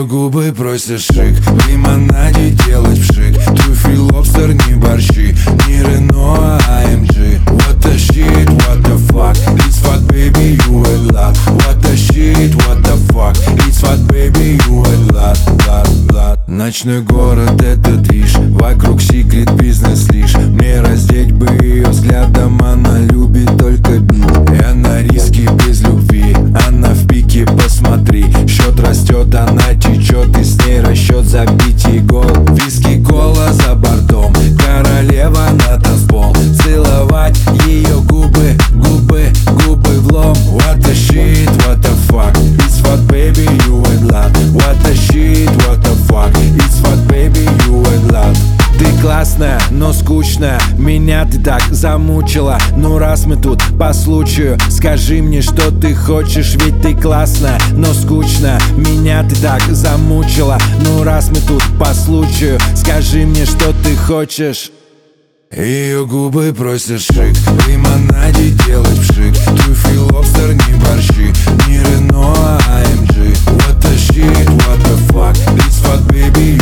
губы просят шик, в лимонаде делать пшик. Трюфель, лобстер, не борщи, не Рено, а AMG. What the shit, what the fuck, it's fat baby, you a lot. What the shit, what the fuck, it's fat baby, you a lot, lot. Ночной город это движ, вокруг секрет бизнес лишь. Мне раздеть бы ее взглядом, она любит только бит. Я на риске без любви, она в пике, посмотри. Счет растет, она течет, и с ней расчет забить ей гол. Виски, кола за бортом, королева на танцпол. Целовать ее губы, губы, губы в лом. What the shit, what the fuck, it's fat baby, you a lot. What the shit, what the fuck, it's fat baby, you a lot. Ты классная, но скучная, меня ты так замучила. Ну раз мы тут по случаю, скажи мне, что ты хочешь. Ведь ты классная, но скучная, меня ты так замучила. Ну раз мы тут по случаю, скажи мне, что ты хочешь. Ее губы просят шик, в лимонаде делать пшик. Трюфель, лобстер, не борщи, не Рено, а AMG. What the shit, what the fuck, it's fat baby,